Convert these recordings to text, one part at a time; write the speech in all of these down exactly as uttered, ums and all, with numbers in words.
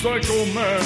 Motorcycle Men.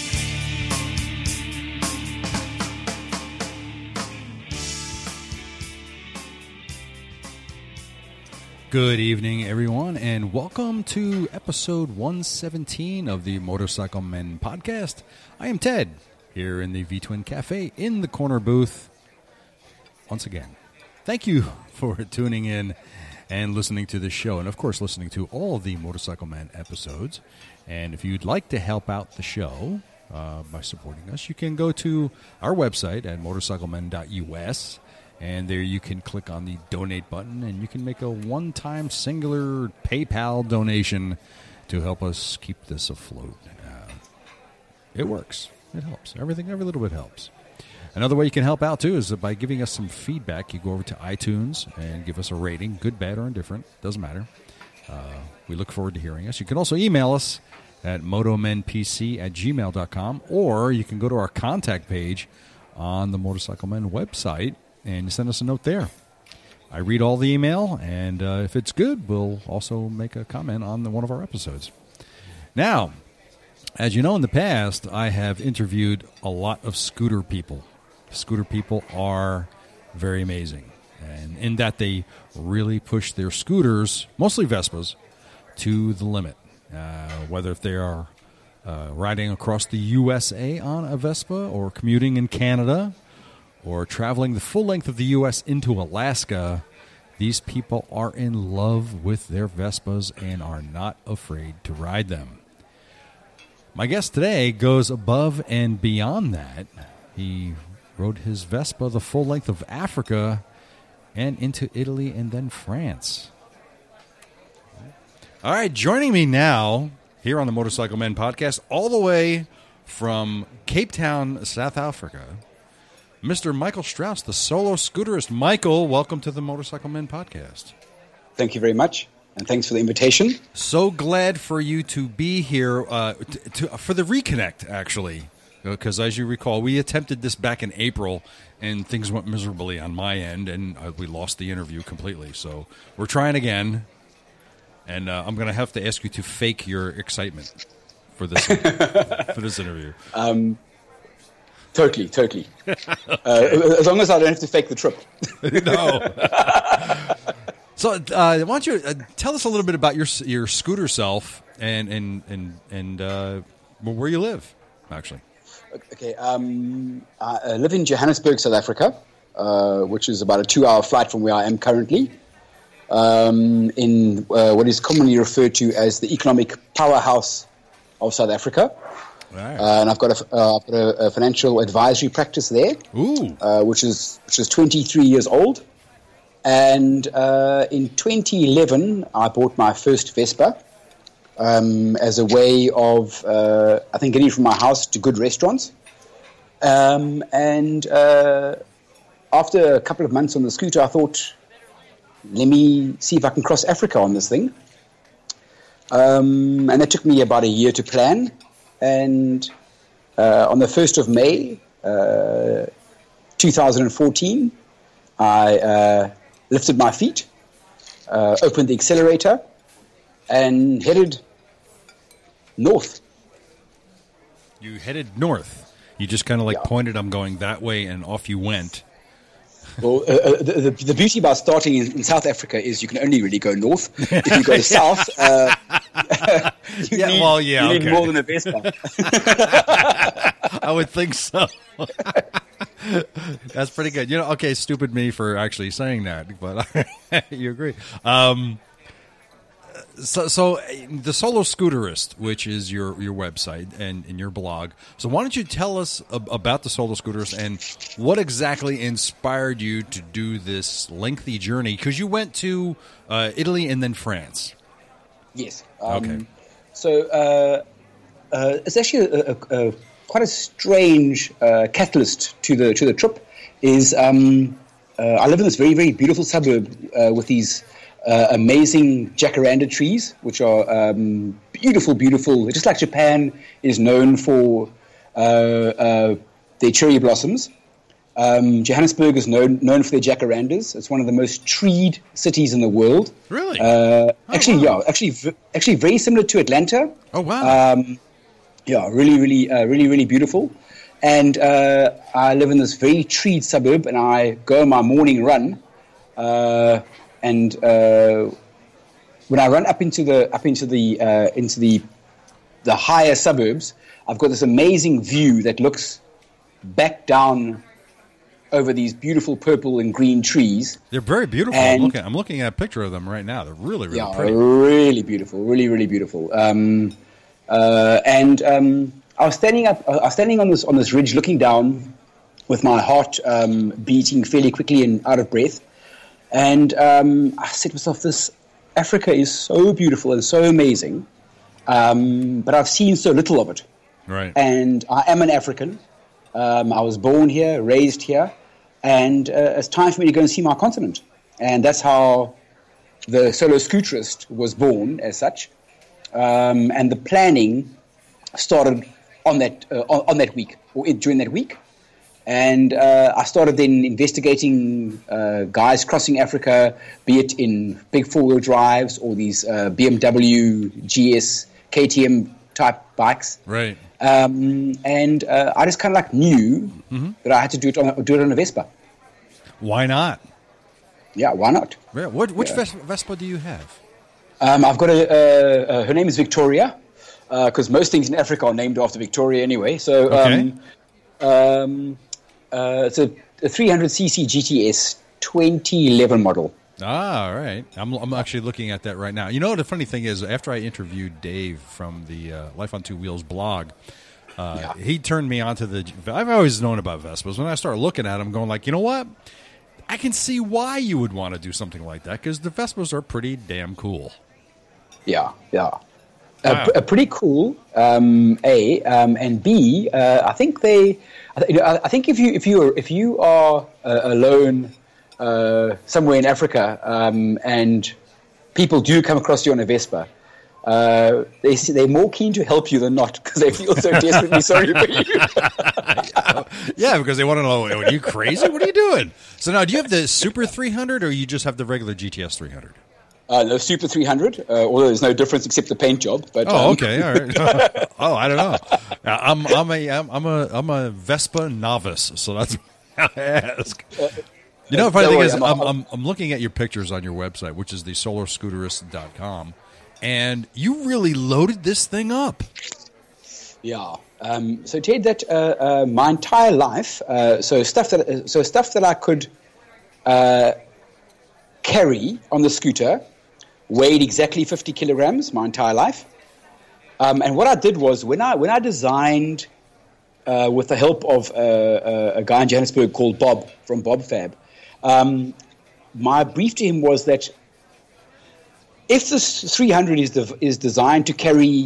Good evening, everyone, and welcome to episode one seventeen of the Motorcycle Men podcast. I am Ted, here in the V-Twin Cafe in the corner booth. Once again, thank you for tuning in and listening to this show, and of course listening to all of the Motorcycle Men episodes. And if you'd like to help out the show uh, by supporting us, you can go to our website at motorcycle men dot U S, and there you can click on the donate button, and you can make a one-time singular PayPal donation to help us keep this afloat. Uh, it works. It helps. Everything, every little bit helps. Another way you can help out, too, is by giving us some feedback. You go over to iTunes and give us a rating, good, bad, or indifferent. Doesn't matter. Uh, we look forward to hearing us. You can also email us at motomenpc at gmail dot com, or you can go to our contact page on the Motorcycle Men website and send us a note there. I read all the email, and uh, if it's good, we'll also make a comment on the, one of our episodes. Now, as you know, in the past, I have interviewed a lot of scooter people. Scooter people are very amazing, and in that they really push their scooters, mostly Vespas, to the limit. Uh, whether if they are uh, riding across the U S A on a Vespa, or commuting in Canada, or traveling the full length of the U S into Alaska, these people are in love with their Vespas and are not afraid to ride them. My guest today goes above and beyond that. He rode his Vespa the full length of Africa and into Italy and then France. All right, joining me now here on the Motorcycle Men podcast, all the way from Cape Town, South Africa, Mister Michael Strauss, the solo scooterist. Michael, welcome to the Motorcycle Men podcast. Thank you very much, and thanks for the invitation. So glad for you to be here uh, to, to, for the reconnect, actually, because as you recall, we attempted this back in April, and things went miserably on my end, and uh, we lost the interview completely. So we're trying again, and uh, I'm going to have to ask you to fake your excitement for this for this interview. Um, totally, totally. Uh, as long as I don't have to fake the trip. No. So, uh, why don't you uh, tell us a little bit about your your scooter self and and and and uh, where you live, actually. Okay, um, I live in Johannesburg, South Africa, uh, which is about a two-hour flight from where I am currently, um, in uh, what is commonly referred to as the economic powerhouse of South Africa. Right. Uh, and I've got a, uh, I've got a, a financial advisory practice there, Ooh. Uh, which is which is twenty-three years old. And uh, in twenty eleven, I bought my first Vespa um, as a way of, uh, I think, getting from my house to good restaurants. Um, and uh, after a couple of months on the scooter, I thought, let me see if I can cross Africa on this thing. Um, and that took me about a year to plan. And uh, on the first of May, uh, two thousand fourteen, I uh, lifted my feet, uh, opened the accelerator, and headed north. You headed north. You just kind of like Yeah. pointed, I'm going that way, and off you went. Well, uh, the, the, the beauty about starting in, in South Africa is you can only really go north. If you go south, uh, you, Yeah, need, well, yeah, you need okay. more than a Vespa. I would think so. That's pretty good. You know, okay, stupid me for actually saying that, but you agree. Um, so, so the Solo Scooterist, which is your, your website and, and your blog. So why don't you tell us ab- about the Solo Scooterist and what exactly inspired you to do this lengthy journey? Because you went to uh, Italy and then France. Yes. Um, Okay. So uh, uh, it's actually a, a, a quite a strange uh, catalyst to the to the trip. Is um, uh, I live in this very very beautiful suburb uh, with these uh, amazing jacaranda trees, which are um, beautiful, beautiful. Just like Japan is known for uh, uh, their cherry blossoms. Um, Johannesburg is known known for their jacarandas. It's one of the most treed cities in the world. Really? Uh, Oh, actually, wow. yeah. Actually, v- actually, very similar to Atlanta. Oh, wow. Um, Yeah, really, really, uh, really, really beautiful. And uh, I live in this very treed suburb, and I go on my morning run. Uh, and uh, when I run up into the up into the uh, into the the higher suburbs, I've got this amazing view that looks back down over these beautiful purple and green trees. They're very beautiful. I'm looking, I'm looking at a picture of them right now. They're really, really yeah, pretty. really beautiful, really, really beautiful. Um, uh, and um, I was standing up. I was standing on this on this ridge, looking down, with my heart um, beating fairly quickly and out of breath. And um, I said to myself, "This Africa is so beautiful and so amazing, um, but I've seen so little of it." Right. And I am an African. Um, I was born here, raised here, and uh, it's time for me to go and see my continent. And that's how the Solo Scooterist was born, as such. Um, and the planning started on that uh, on, on that week, or during that week. And uh, I started then investigating uh, guys crossing Africa, be it in big four-wheel drives or these uh, B M W, G S, K T M type bikes. Right. Um, and uh, I just kind of like knew mm-hmm. that I had to do it on do it on a Vespa. Why not? Yeah, why not? Yeah, what, which yeah. Vespa, Vespa do you have? Um, I've got a. Uh, uh, her name is Victoria, because uh, most things in Africa are named after Victoria anyway. So, okay. um, um, uh, it's a, a three hundred c c G T S twenty eleven model. Ah, all right. I'm I'm actually looking at that right now. You know, the funny thing is, after I interviewed Dave from the uh, Life on Two Wheels blog, uh, yeah. he turned me onto the. I've always known about Vespas. When I started looking at them, going like, you know what? I can see why you would want to do something like that, because the Vespas are pretty damn cool. Yeah, yeah. Wow. Uh, p- pretty cool. Um, a um, and B. Uh, I think they. I, th- you know, I think if you if you are if you are uh, alone. Uh, somewhere in Africa, um, and people do come across you on a Vespa, uh, they, they're more keen to help you than not, because they feel so desperately sorry for you. Yeah, because they want to know, are you crazy? What are you doing? So now, do you have the Super three hundred, or you just have the regular G T S three hundred? Uh, the Super three hundred, uh, although there's no difference except the paint job. But, oh, um, okay, all right. Oh, I don't know. I'm I'm a I'm a I'm a Vespa novice, so that's how I ask. Uh, You know, the funny thing is, I'm, I'm, I'm looking at your pictures on your website, which is the solar scooterist dot com, and you really loaded this thing up. Yeah. Um, so, Ted, that uh, uh, my entire life, uh, so stuff that so stuff that I could uh, carry on the scooter weighed exactly fifty kilograms my entire life. Um, and what I did was when I when I designed, uh, with the help of uh, uh, a guy in Johannesburg called Bob from Bob Fab. Um, my brief to him was that if this three hundred is de- is designed to carry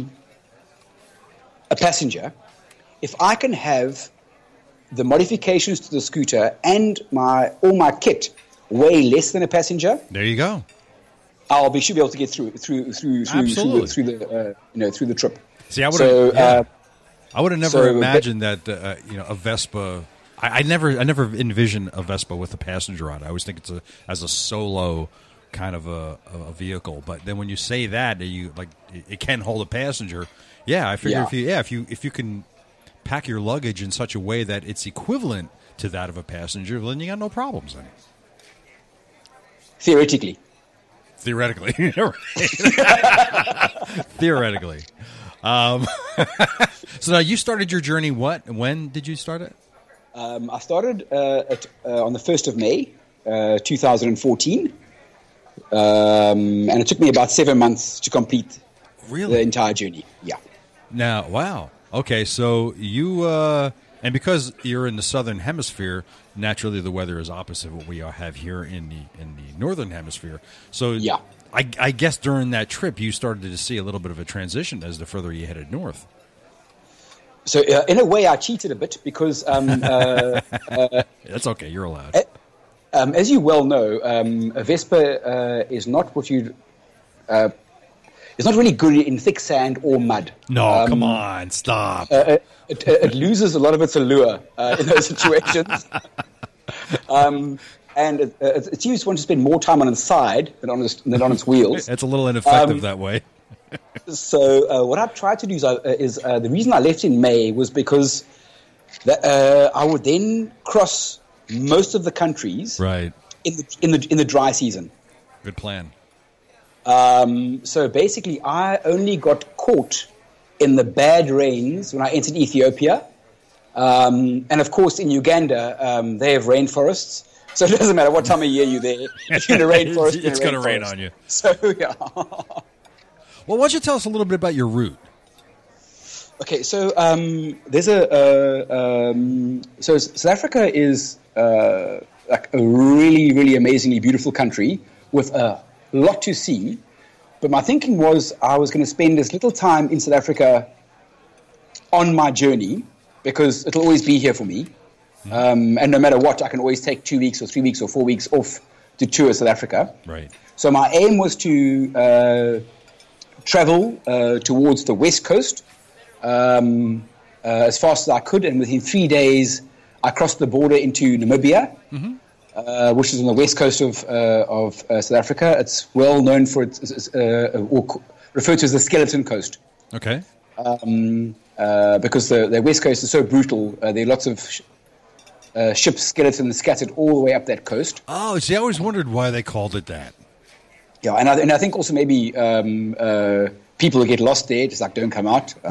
a passenger, if I can have the modifications to the scooter and my all my kit weigh less than a passenger, there you go. I'll be should be able to get through through through through through the, through the uh, you know through the trip. See, I would so, have yeah. uh, I would have never so, imagined that uh, you know a Vespa. I, I never, I never envision a Vespa with a passenger on it. I always think it's a as a solo kind of a, a vehicle. But then when you say that, you like it, it can hold a passenger. Yeah, I figure yeah. if you, yeah, if you if you can pack your luggage in such a way that it's equivalent to that of a passenger, then you got no problems then. Theoretically. Theoretically, theoretically. Um, so now you started your journey. What? When did you start it? Um, I started uh, at, uh, on the first of May, uh, two thousand fourteen, um, and it took me about seven months to complete really? the entire journey. Yeah. Now, wow. Okay, so you uh, and because you're in the southern hemisphere, naturally the weather is opposite what we have here in the in the northern hemisphere. So yeah. I, I guess during that trip you started to see a little bit of a transition as the further you headed north. So, uh, in a way, I cheated a bit because... Um, uh, uh, That's okay. You're allowed. Uh, um, as you well know, um, a Vespa uh, is not what you'd... Uh, it's not really good in thick sand or mud. No, um, come on. Stop. Uh, it, it loses a lot of its allure uh, in those situations. um, and it, it's used to want to spend more time on its side than on its, than on its wheels. It's a little ineffective um, that way. so uh, what I tried to do is, uh, is uh, the reason I left in May was because that, uh, I would then cross most of the countries right. in the in the in the dry season. Good plan. Um, so basically, I only got caught in the bad rains when I entered Ethiopia, um, and of course in Uganda um, they have rainforests. So it doesn't matter what time of year you're there. If you're in a rainforest, it's going to rain on you. So yeah. Well, why don't you tell us a little bit about your route? Okay, so um, there's a uh, um, so South Africa is uh, like a really, really amazingly beautiful country with a lot to see. But my thinking was I was going to spend as little time in South Africa on my journey because it'll always be here for me. Mm-hmm. Um, and no matter what, I can always take two weeks or three weeks or four weeks off to tour South Africa. Right. So my aim was to uh, travel uh, towards the west coast um, uh, as fast as I could, and within three days I crossed the border into Namibia, mm-hmm. uh, which is on the west coast of uh, of uh, South Africa. It's well known for its, uh, or referred to as the Skeleton Coast. Okay. Um, uh, because the, the west coast is so brutal, uh, there are lots of sh- uh, ship skeletons scattered all the way up that coast. Oh, see, I always wondered why they called it that. Yeah, and I, and I think also maybe um, uh, people get lost there, just like don't come out. I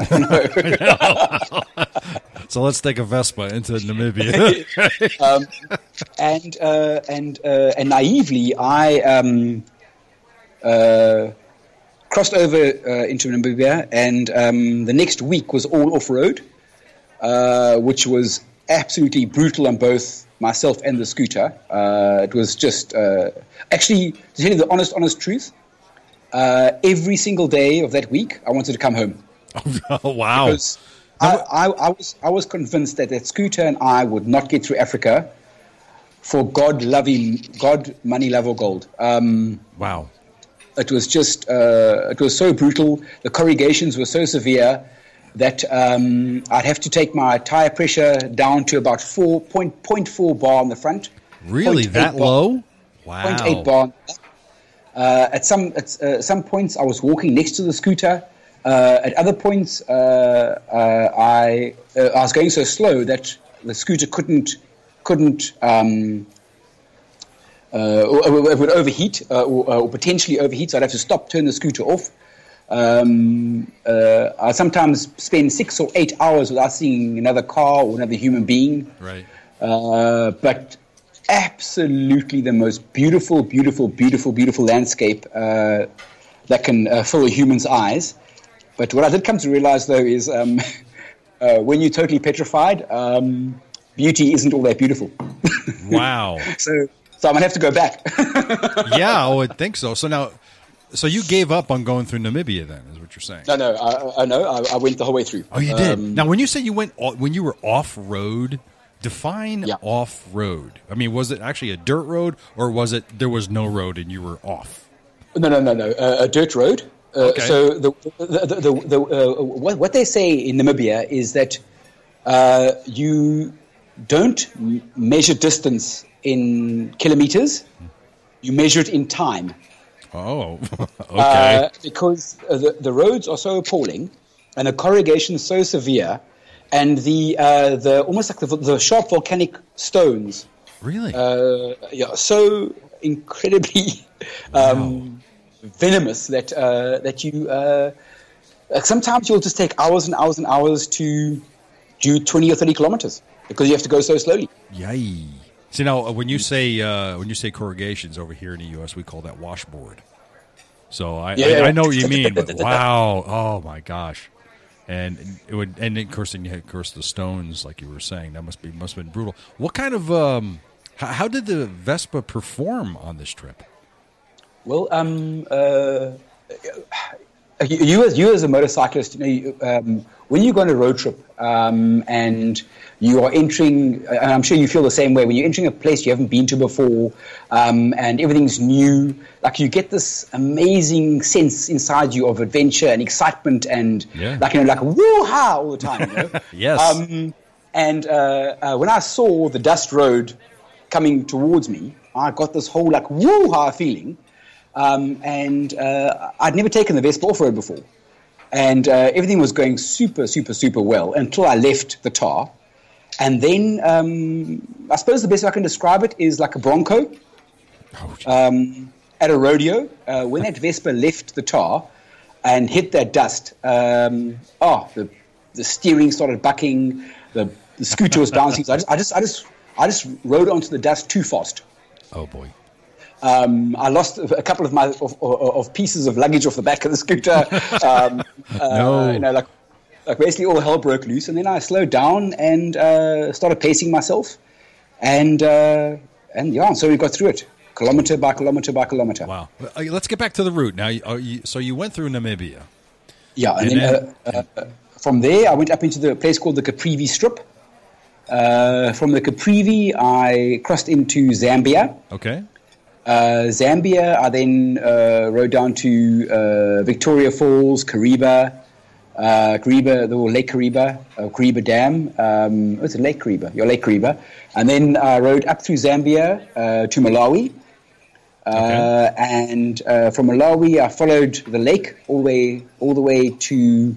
don't know. So let's take a Vespa into Namibia. um, and uh, and uh, and naively, I um, uh, crossed over uh, into Namibia, and um, the next week was all off road, uh, which was absolutely brutal on both myself and the scooter. Uh, it was just uh, actually, to tell you the honest, honest truth, uh, every single day of that week, I wanted to come home. Oh, wow. Because I, I, I was I was convinced that that scooter and I would not get through Africa for God loving God, money, love, or gold. Um, wow. It was just uh, it was so brutal. The corrugations were so severe that um, I'd have to take my tire pressure down to about four point point four bar on the front. Really, that bar, low? Wow. Point eight bar. Uh, at some at uh, some points, I was walking next to the scooter. Uh, at other points, uh, uh, I uh, I was going so slow that the scooter couldn't couldn't um, uh, or, it would overheat uh, or, or potentially overheat. So I'd have to stop, turn the scooter off. Um, uh, I sometimes spend six or eight hours without seeing another car or another human being. Right. Uh, but absolutely the most beautiful, beautiful, beautiful, beautiful landscape uh, that can uh, fill a human's eyes. But what I did come to realize, though, is um, uh, when you're totally petrified, um, beauty isn't all that beautiful. Wow. so, so I'm going to have to go back. Yeah, I would think so. So now, so you gave up on going through Namibia then, is what you're saying? No, no, I, I know. I, I went the whole way through. Oh, you did? Um, now, when you say you went, when you were off-road, define yeah. off-road. I mean, was it actually a dirt road, or was it there was no road and you were off? No, no, no, no. Uh, a dirt road. Uh, okay. So the the, the, the, the uh, what, what they say in Namibia is that uh, you don't m- measure distance in kilometers, you measure it in time. Oh, okay. Uh, because uh, the, the roads are so appalling and the corrugation is so severe, and the uh, the almost like the, the sharp volcanic stones. Really? Uh, yeah, so incredibly um, wow. venomous that uh, that you uh, sometimes you'll just take hours and hours and hours to do twenty or thirty kilometers because you have to go so slowly. Yay! See, now when you say uh, when you say corrugations over here in the U S, we call that washboard. So I, yeah, I, yeah. I know what you mean, but wow! Oh my gosh! And it would, and of course, then you had, of course, the stones, like you were saying, that must be must have been brutal. What kind of um, how, how did the Vespa perform on this trip? Well, um, uh, you, you as you as a motorcyclist, you know, you, um, when you go on a road trip um, and you are entering, and I'm sure you feel the same way, when you're entering a place you haven't been to before, um, and everything's new, like you get this amazing sense inside you of adventure and excitement and yeah. like, you know, like woo-ha all the time, you know? Yes. Um, and uh, uh, when I saw the dust road coming towards me, I got this whole like woo-ha feeling. Um, and uh, I'd never taken the Vespa off-road before. And uh, everything was going super, super, super well until I left the tar. And then um, I suppose the best way I can describe it is like a Bronco Oh, um, at a rodeo. Uh, when that Vespa left the tar and hit that dust, um, oh, the, the steering started bucking, the, the scooter was bouncing. So I just, I just, I just, I just rode onto the dust too fast. oh boy. Um, I lost a couple of my of, of, of pieces of luggage off the back of the scooter. Um, uh, No. you know, like like basically all hell broke loose, and then I slowed down and uh, started pacing myself, and uh, and yeah, so we got through it, kilometer by kilometer by kilometer. Wow. Uh, Let's get back to the route now. You, uh, you, so you went through Namibia. Yeah, and, And then, uh, uh, from there I went up into the place called the Caprivi Strip. Uh, from the Caprivi, I crossed into Zambia. Okay. Uh, Zambia, I then uh, rode down to uh, Victoria Falls, Kariba, uh, Kariba, the Lake Kariba, uh, Kariba Dam. Um, oh, it's a Lake Kariba, your Lake Kariba. And then I rode up through Zambia uh, to Malawi. Uh, Okay. And uh, from Malawi, I followed the lake all the way, all the way to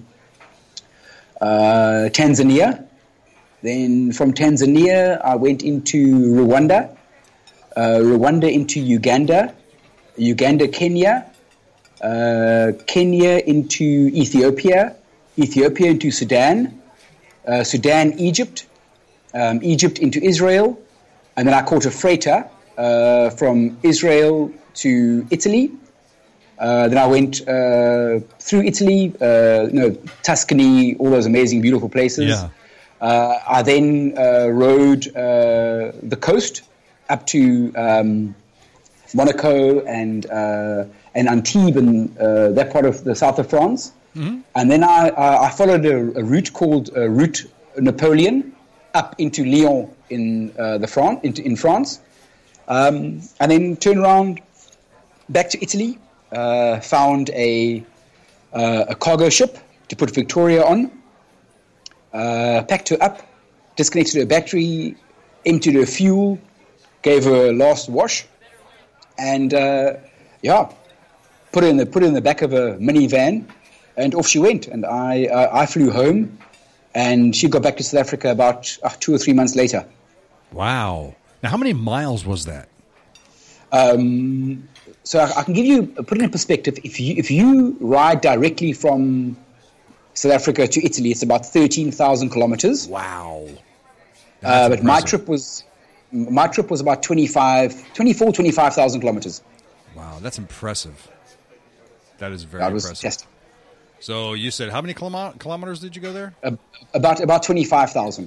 uh, Tanzania. Then from Tanzania, I went into Rwanda. Uh, Rwanda into Uganda, Uganda, Kenya, uh, Kenya into Ethiopia, Ethiopia into Sudan, uh, Sudan, Egypt, um, Egypt into Israel, and then I caught a freighter uh, from Israel to Italy. Uh, then I went uh, through Italy, uh, you know, Tuscany, all those amazing, beautiful places. Yeah. Uh, I then uh, rode uh, the coast up to um, Monaco and uh, and Antibes and uh, that part of the south of France. Mm-hmm. And then I, uh, I followed a, a route called uh, Route Napoleon up into Lyon in uh, the France, in, in France, um, and then turned around back to Italy. Uh, found a uh, a cargo ship to put Victoria on. Uh, packed her up, disconnected her battery, emptied her fuel, gave her a last wash, and uh, yeah, put her in the put her in the back of a minivan, and off she went. And I uh, I flew home, and she got back to South Africa about uh, two or three months later. Wow. Now, how many miles was that? Um, so I, I can give you put it in perspective. If you if you ride directly from South Africa to Italy, it's about thirteen thousand kilometers. Wow. Uh, but my impressive. trip was my trip was about twenty-five, twenty-four, twenty-five thousand kilometers. Wow, that's impressive. That is very That was impressive. just So you said how many kilom- kilometers did you go there? uh, about about twenty-five thousand.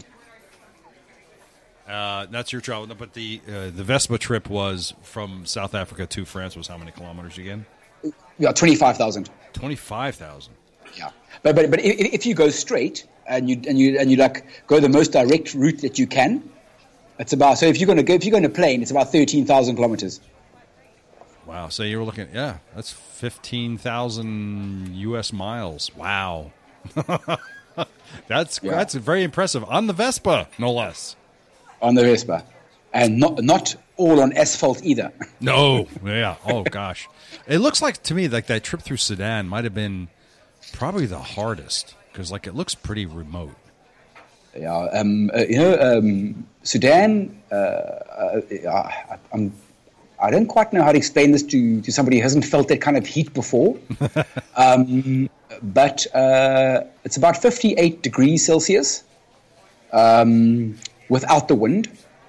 Uh, that's your travel, but the uh, the Vespa trip was from South Africa to France. Was how many kilometers again? Yeah, twenty-five thousand. Twenty-five thousand. Yeah, but but but if, if you go straight and you and you and you like go the most direct route that you can, it's about. So if you're going to go, if you're going to plane, it's about thirteen thousand kilometers. Wow. So you were looking, yeah, that's fifteen thousand U S miles. Wow. that's Yeah. that's very impressive on the Vespa, no less. On the Vespa, and not not all on asphalt either. No. Yeah. Oh gosh. It looks like to me like that trip through Sudan might have been probably the hardest because like it looks pretty remote. Yeah, um, uh, you know, um, Sudan. Uh, uh, I, I'm, I don't quite know how to explain this to, to somebody who hasn't felt that kind of heat before. um, but uh, it's about fifty-eight degrees Celsius um, without the wind.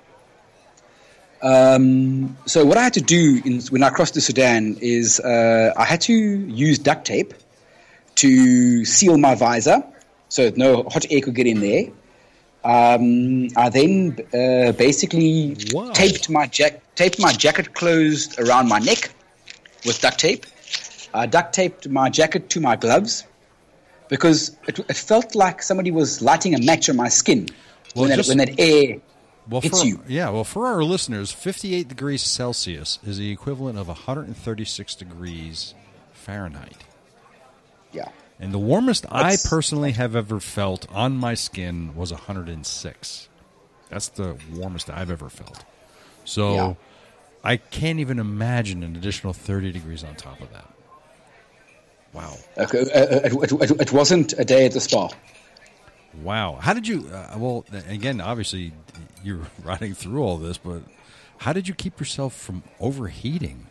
Um, so what I had to do in, when I crossed the Sudan is uh, I had to use duct tape to seal my visor so that no hot air could get in there. Um, I then uh, basically Wow. taped my jack taped my jacket closed around my neck with duct tape. I duct taped my jacket to my gloves because it, it felt like somebody was lighting a match on my skin Well, when, that, just- when that air Well, hits for, you. yeah. Well, for our listeners, fifty-eight degrees Celsius is the equivalent of one hundred thirty-six degrees Fahrenheit. Yeah. And the warmest I That's- personally have ever felt on my skin was one hundred six. That's the warmest I've ever felt. So, Yeah. I can't even imagine an additional thirty degrees on top of that. Wow. Uh, it, it, it, it wasn't a day at the spa. Wow. How did you, uh, well, again, obviously you're riding through all this, but how did you keep yourself from overheating?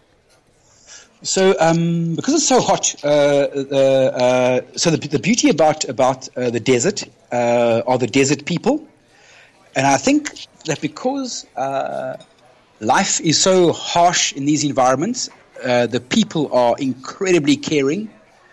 So, um, because it's so hot, uh, uh, uh, so the, the beauty about about uh, the desert uh, are the desert people, and I think that because uh, life is so harsh in these environments, uh, the people are incredibly caring,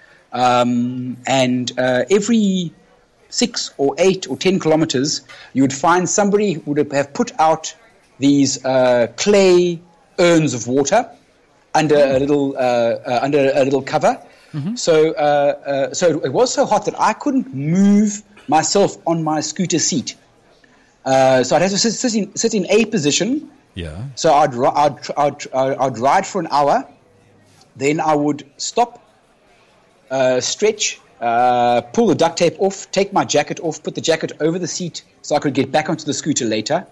um, and uh, every six or eight or ten kilometers, you would find somebody who would have put out these uh, clay urns of water under a little uh, uh, under a little cover. Mm-hmm. So uh, uh, so it was so hot that I couldn't move myself on my scooter seat. Uh, so I'd have to sit, sit, in, sit in a position. Yeah. So I'd, I'd, I'd, I'd, I'd ride for an hour. Then I would stop, uh, stretch, uh, pull the duct tape off, take my jacket off, put the jacket over the seat so I could get back onto the scooter later.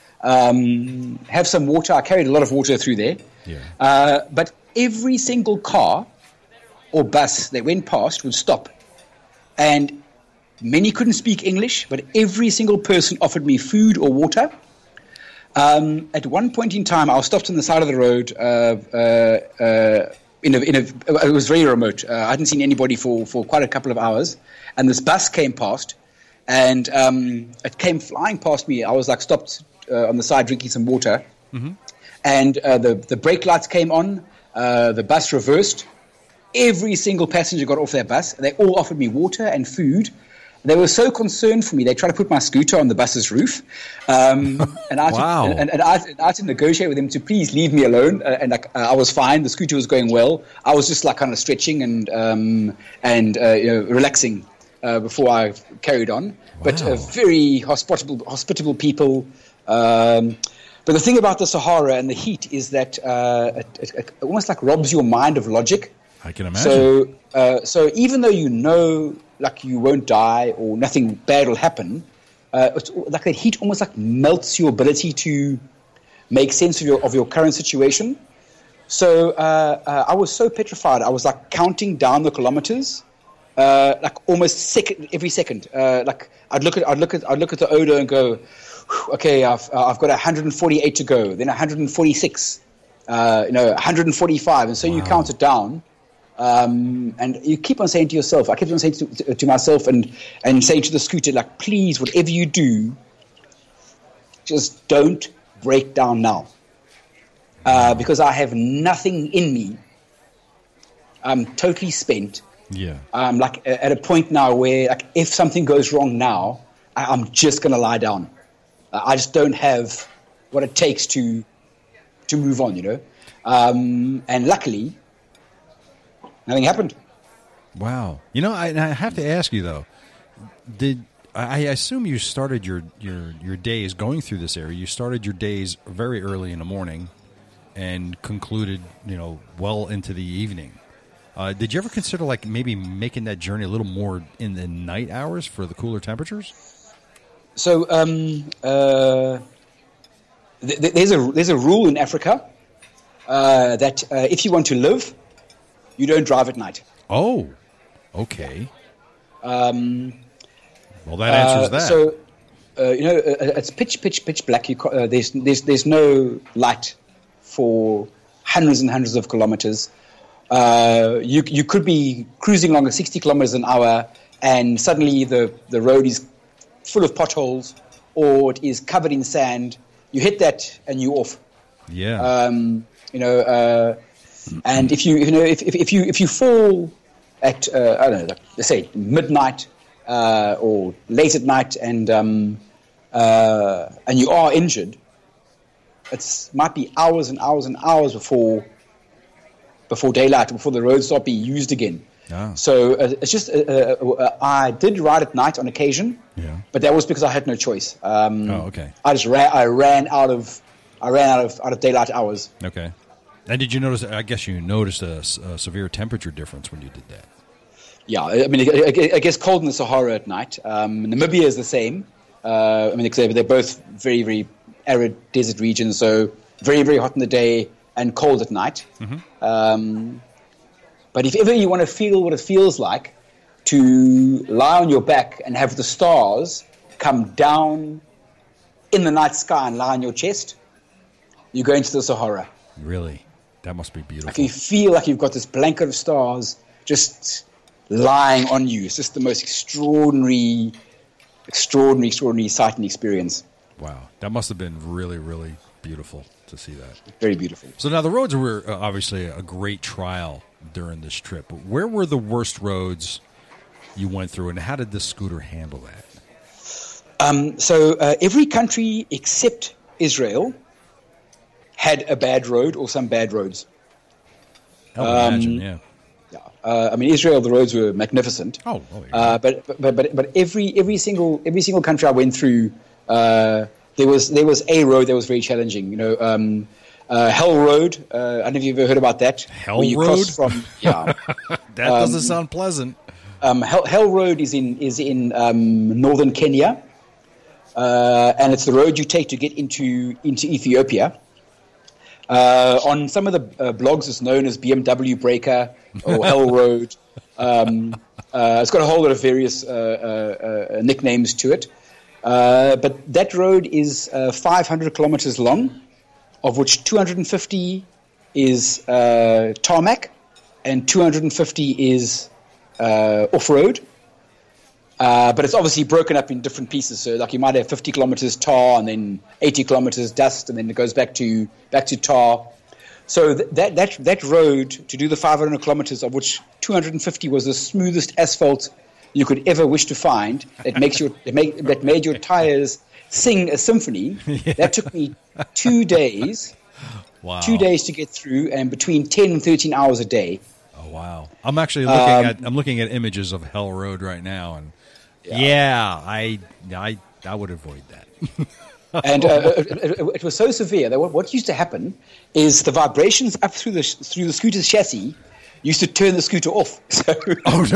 Um, have some water. I carried a lot of water through there. Yeah. Uh, but every single car or bus that went past would stop. And many couldn't speak English, but every single person offered me food or water. Um, at one point in time, I was stopped on the side of the road. Uh, uh, uh, in a, in a, it was very remote. Uh, I hadn't seen anybody for, for quite a couple of hours. And this bus came past, and um, it came flying past me. I was like stopped uh, on the side drinking some water. Mm-hmm. And uh, the, the brake lights came on. Uh, the bus reversed. Every single passenger got off their bus. They all offered me water and food. They were so concerned for me, they tried to put my scooter on the bus's roof. Um, and, I wow. to, and, and I, and I had to negotiate with them to please leave me alone. Uh, and like, uh, I was fine. The scooter was going well. I was just like kind of stretching and um, and uh, you know, relaxing uh, before I carried on. Wow. But uh, very hospitable, hospitable people. Um, but the thing about the Sahara and the heat is that uh, it, it, it almost like robs your mind of logic. I can imagine. So, uh, so even though you know, like you won't die or nothing bad will happen, uh, it's like the heat almost like melts your ability to make sense of your of your current situation. So uh, uh, I was so petrified. I was like counting down the kilometers, uh, like almost second every second. Uh, like I'd look at I'd look at I'd look at the odor and go, okay, I've uh, I've got one hundred forty-eight to go, then one hundred forty-six, uh, you know, one hundred forty-five, and so wow. you count it down. Um, and you keep on saying to yourself, I kept on saying to, to, to myself and, and saying to the scooter, like, please, whatever you do, just don't break down now. Uh, because I have nothing in me. I'm totally spent. Yeah. I'm like at a point now where like, if something goes wrong now, I, I'm just going to lie down. Uh, I just don't have what it takes to, to move on, you know. Um, and luckily, nothing happened. Wow. You know, I, I have to ask you though. Did I assume you started your, your, your days going through this area? You started your days very early in the morning and concluded, you know, well into the evening. Uh, did you ever consider like maybe making that journey a little more in the night hours for the cooler temperatures? So um, uh, th- th- there's a there's a rule in Africa uh, that uh, if you want to live, you don't drive at night. Oh, okay. Um, well, that answers uh, that. So, uh, you know, uh, it's pitch, pitch, pitch black. You, uh, there's, there's, there's no light for hundreds and hundreds of kilometers. Uh, you, you could be cruising along at sixty kilometers an hour, and suddenly the, the road is full of potholes, or it is covered in sand. You hit that, and you're off. Yeah. Um, you know. Uh, And if you, you know, if, if, if you if you fall at uh, I don't know, like, let's say midnight uh, or late at night, and um, uh, and you are injured, it might be hours and hours and hours before before daylight, before the roads start being used again. Oh. So uh, it's just uh, uh, I did ride at night on occasion, yeah. but that was because I had no choice. Um, oh, okay. I just ran. I ran out of I ran out of out of daylight hours. Okay. And did you notice, I guess you noticed a, a severe temperature difference when you did that. Yeah, I mean, I, I guess cold in the Sahara at night. Um, Namibia is the same. Uh, I mean, they're both very, very arid desert regions, so very, very hot in the day, and cold at night. Mm-hmm. Um, but if ever you want to feel what it feels like to lie on your back and have the stars come down in the night sky and lie on your chest, you go into the Sahara. Really? That must be beautiful. Like you feel like you've got this blanket of stars just lying on you. It's just the most extraordinary, extraordinary, extraordinary sight and experience. Wow. That must have been really, really beautiful to see that. Very beautiful. So now the roads were uh, obviously a great trial during this trip. Where were the worst roads you went through, and how did this scooter handle that? Um, so uh, every country except Israel had a bad road or some bad roads. I would um, imagine, yeah. Yeah. Uh, I mean, Israel, the roads were magnificent. Oh, oh yeah. uh, but, but but but every every single every single country I went through, uh, there was there was a road that was very challenging. You know, um, uh, Hell Road. Uh, I don't know if you've ever heard about that. Hell Road. From, yeah, that um, doesn't sound pleasant. Um, Hell, Hell Road is in is in um, northern Kenya, uh, and it's the road you take to get into into Ethiopia. Uh, on some of the uh, blogs, it's known as B M W Breaker or Hell Road. Um, uh, it's got a whole lot of various uh, uh, uh, nicknames to it. Uh, but that road is uh, five hundred kilometers long, of which two hundred fifty is uh, tarmac and two hundred fifty is uh, off-road. Uh, but it's obviously broken up in different pieces. So, like, you might have fifty kilometers tar, and then eighty kilometers dust, and then it goes back to back to tar. So th- that that that road to do the five hundred kilometers, of which two hundred fifty was the smoothest asphalt you could ever wish to find, that makes your that, make, that made your tires sing a symphony. Yeah. That took me two days. Wow. Two days to get through, and between ten and thirteen hours a day. Oh wow! I'm actually looking um, at I'm looking at images of Hell Road right now, and. Yeah. yeah, I, I, I would avoid that. and uh, it, it, it was so severe that what, what used to happen is the vibrations up through the through the scooter's chassis used to turn the scooter off. So, oh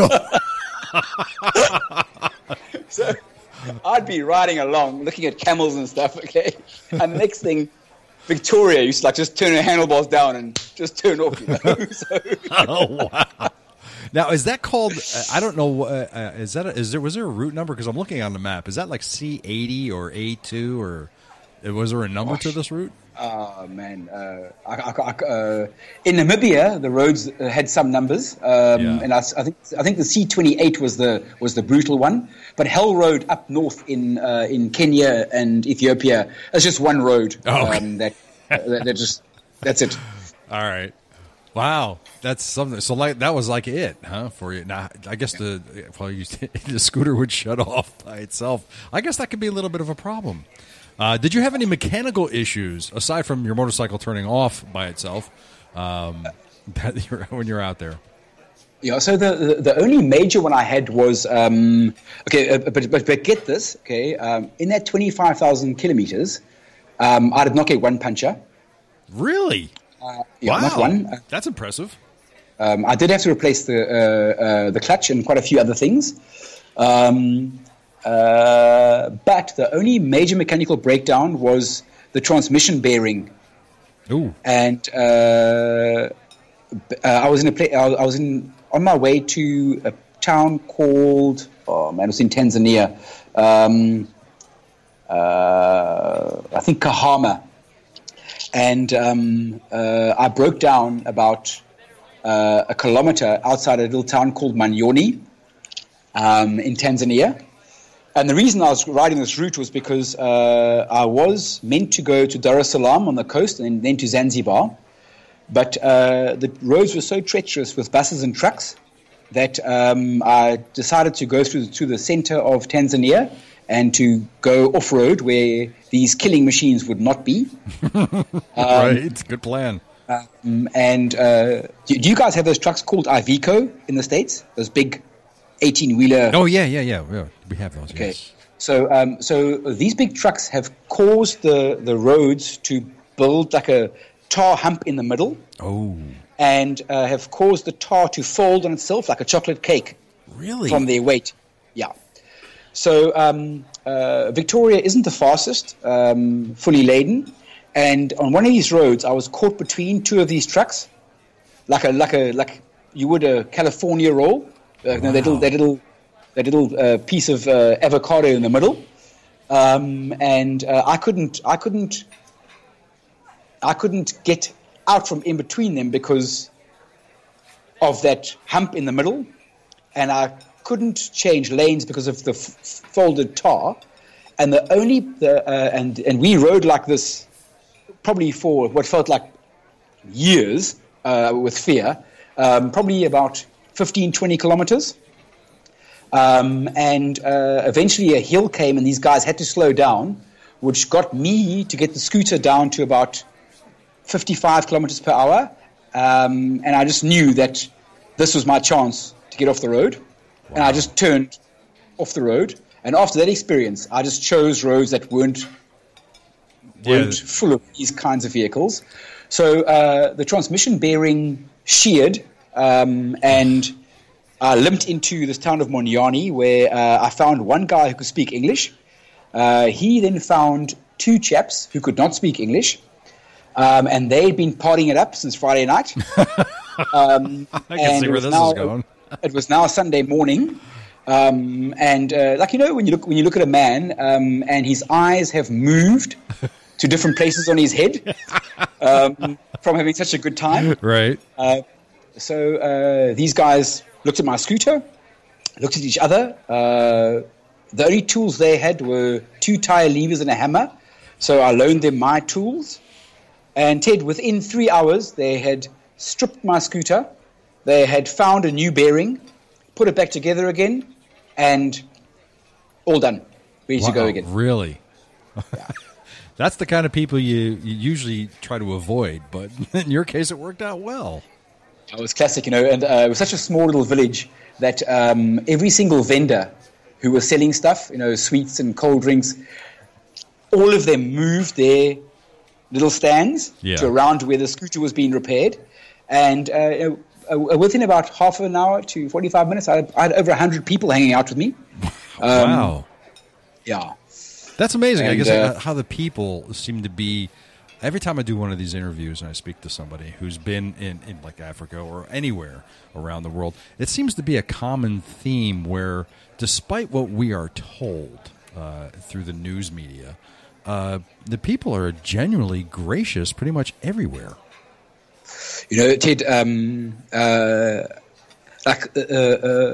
no! So I'd be riding along, looking at camels and stuff. Okay, and the next thing, Victoria used to like just turn her handlebars down and just turn off. You know? So, oh wow! Now, is that called? Uh, I don't know. Uh, uh, is that? A, is there? Was there a route number? Because I'm looking on the map. Is that like C eighty or A two, or was there a number Gosh. to this route? Oh man, uh, I, I, I, uh, in Namibia, the roads had some numbers, um, yeah. and I, I think I think the C twenty-eight was the was the brutal one. But Hell Road up north in uh, in Kenya and Ethiopia is just one road. Oh, okay. um, that, that that just that's it. All right. Wow, that's something. So, like that was like it, huh? For you now, I guess yeah. the well, you, the scooter would shut off by itself. I guess that could be a little bit of a problem. Uh, did you have any mechanical issues aside from your motorcycle turning off by itself um, that you're, when you're out there? Yeah. So the, the the only major one I had was um, okay, uh, but, but but get this, okay, um, in that twenty-five thousand kilometers, um, I did not get one puncture. Really? Uh, yeah, wow, not one. Uh, that's impressive. Um, I did have to replace the uh, uh, the clutch and quite a few other things, um, uh, but the only major mechanical breakdown was the transmission bearing. Ooh. And uh, uh, I was in a pla- I was in on my way to a town called oh man, it was in Tanzania. Um, uh, I think Kahama. And um, uh, I broke down about uh, a kilometer outside a little town called Manyoni um, in Tanzania. And the reason I was riding this route was because uh, I was meant to go to Dar es Salaam on the coast and then to Zanzibar. But uh, the roads were so treacherous with buses and trucks that um, I decided to go through to the center of Tanzania and to go off-road where these killing machines would not be. um, right, good plan. Um, and uh, do, do you guys have those trucks called Iveco in the States? Those big eighteen-wheeler... Oh, yeah, yeah, yeah. yeah. We have those, okay. Yes. So, um, so these big trucks have caused the, the roads to build like a tar hump in the middle. Oh. And uh, have caused the tar to fold on itself like a chocolate cake. Really? From their weight. Yeah. So um, uh, Victoria isn't the fastest, um, fully laden, And on one of these roads, I was caught between two of these trucks, like a like a like you would a California roll, uh, wow. that little that little that little uh, piece of uh, avocado in the middle, um, and uh, I couldn't I couldn't I couldn't get out from in between them because of that hump in the middle, and I couldn't change lanes because of the f- folded tar, and the only the uh, and and we rode like this. Probably for what felt like years uh, with fear, um, probably about fifteen, twenty kilometers. Um, and uh, eventually a hill came and these guys had to slow down, which got me to get the scooter down to about fifty-five kilometers per hour. Um, and I just knew that this was my chance to get off the road. Wow. And I just turned off the road. And after that experience, I just chose roads that weren't weren't yeah. full of these kinds of vehicles. So uh, the transmission bearing sheared, um, and I limped into this town of Monyani, where uh, I found one guy who could speak English. Uh, he then found two chaps who could not speak English, um, and they'd been partying it up since Friday night. um, I can see where this now, is going. It was now Sunday morning. Um, and uh, like you know, when you look when you look at a man um, and his eyes have moved to different places on his head um, from having such a good time, right? Uh, so uh, these guys looked at my scooter, looked at each other. Uh, the only tools they had were two tire levers and a hammer. So I loaned them my tools. And Ted, within three hours, they had stripped my scooter. They had found a new bearing, put it back together again, and all done, ready wow, to go again. Really? Yeah. That's the kind of people you, you usually try to avoid, but in your case, it worked out well. It was classic, you know, and uh, it was such a small little village that um, every single vendor who was selling stuff, you know, sweets and cold drinks, all of them moved their little stands yeah. to around where the scooter was being repaired, and uh, uh, within about half an hour to forty-five minutes, I had, I had over one hundred people hanging out with me. Um, wow. Yeah. That's amazing. And, I guess uh, how the people seem to be. Every time I do one of these interviews and I speak to somebody who's been in, in like Africa or anywhere around the world, it seems to be a common theme where, despite what we are told uh, through the news media, uh, the people are genuinely gracious pretty much everywhere. You know, Ted, um, uh, like uh, uh,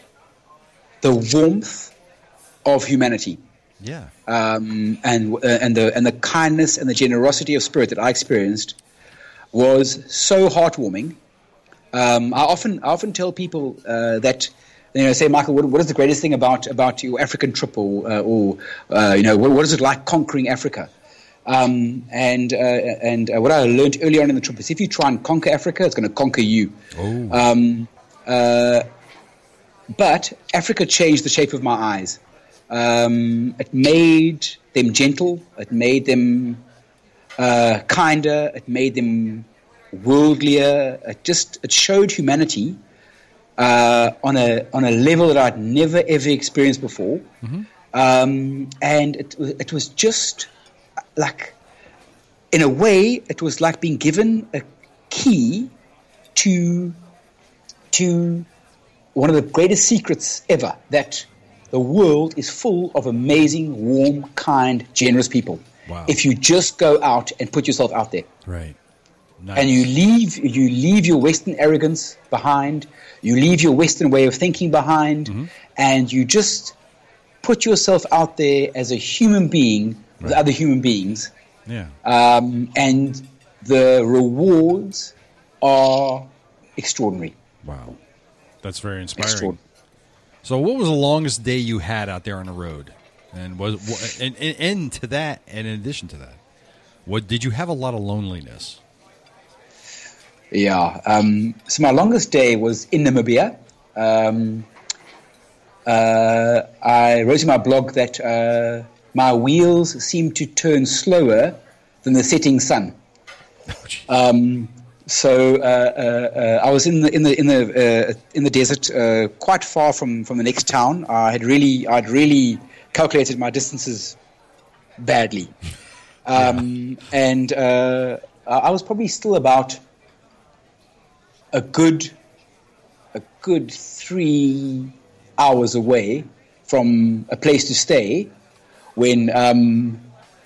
the warmth of humanity. Yeah, um, and uh, and the and the kindness and the generosity of spirit that I experienced was so heartwarming. Um, I often I often tell people uh, that, you know, say, Michael, what, what is the greatest thing about about your African trip, or uh, or uh, you know, what, what is it like conquering Africa? Um, and uh, and uh, what I learned early on in the trip is if you try and conquer Africa, it's going to conquer you. Oh. Um, uh, but Africa changed the shape of my eyes. Um, it made them gentle. It made them uh, kinder. It made them worldlier. It just it showed humanity uh, on a on a level that I'd never ever experienced before. Mm-hmm. Um, and it it was just like, in a way, it was like being given a key to to one of the greatest secrets ever, that the world is full of amazing, warm, kind, generous people. Wow. If you just go out and put yourself out there. Right. Nice. And you leave you leave your Western arrogance behind, you leave your Western way of thinking behind, mm-hmm. and you just put yourself out there as a human being with right. other human beings. Yeah. Um, and the rewards are extraordinary. Wow. That's very inspiring. So what was the longest day you had out there on the road? And was and, and, and to that, and in addition to that, what did you have a lot of loneliness? Yeah. Um, so my longest day was in Namibia. Um, uh, I wrote in my blog that uh, my wheels seemed to turn slower than the setting sun. Oh, um, so uh, uh, uh, I was in the in the in the uh, in the desert, uh, quite far from, from the next town. I had really I'd really calculated my distances badly. Um, yeah. And uh, I was probably still about a good, a good three hours away from a place to stay when um,